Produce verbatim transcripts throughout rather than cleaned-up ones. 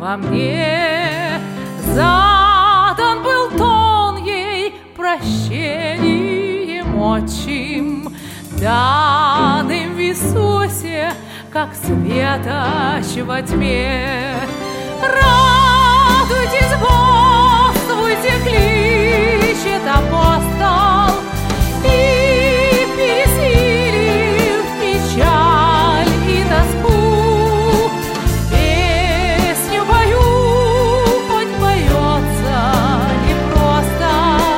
во мне. Задан был тон ей прощением отчим, данным в Иисусе, как светоч во тьме. Радуйтесь, бодрствуйте, кличет апостол, и пересилив печаль и тоску, песню пою, хоть поется непросто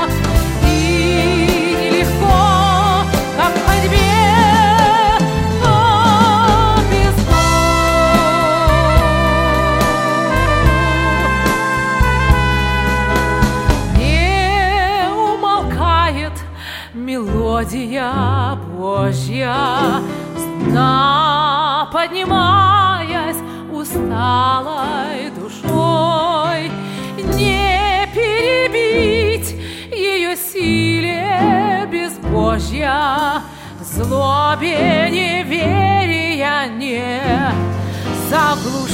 и нелегко, как в ходьбе по песку. Не умолкает мелодия Божья, сна поднимаясь усталой душой. Не перебить ее силе безбожья, злобе неверия не заглушить.